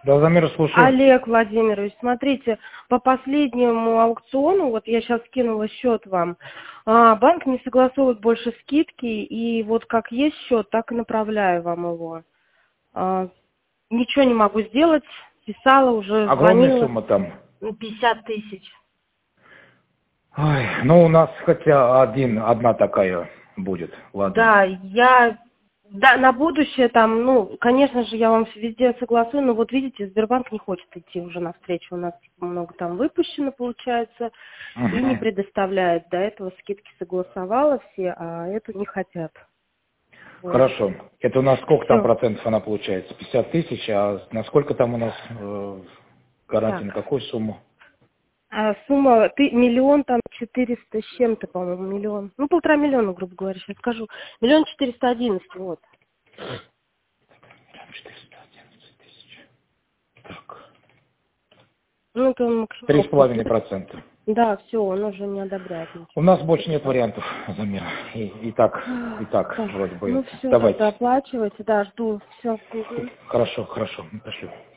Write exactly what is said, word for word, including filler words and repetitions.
Да, Замир, слушаю. Олег Владимирович, смотрите, по последнему аукциону, вот я сейчас скинула счет вам, а, банк не согласовывает больше скидки, и вот как есть счет, так и направляю вам его. А, ничего не могу сделать, писала уже, Огромная звонила. сумма там. пятьдесят тысяч. Ой, ну у нас хотя один, одна такая будет, ладно. Да, я... Да, на будущее там, ну, конечно же, я вам везде согласую, но вот видите, Сбербанк не хочет идти уже навстречу. У нас много там выпущено, получается, Угу. и не предоставляет. До этого скидки согласовала все, а эту не хотят. Вот. Хорошо. Это у нас сколько там Всё. процентов она получается? пятьдесят тысяч, а на сколько там у нас э, гарантия, на Так. какую сумму? А сумма, ты миллион там четыреста с чем-то, по-моему, миллион. Ну, полтора миллиона, грубо говоря, сейчас скажу. Миллион четыреста одиннадцать, вот. четыреста одиннадцать тысяч. Так. Ну, это Три с максимум. половиной процента. Да, все, он уже не одобряет ничего. У нас больше нет вариантов, Замир. И, и так, и так, Так, вроде бы. ну все, Давайте. тогда оплачивайте, да, жду, все. Хорошо, хорошо, пошлю.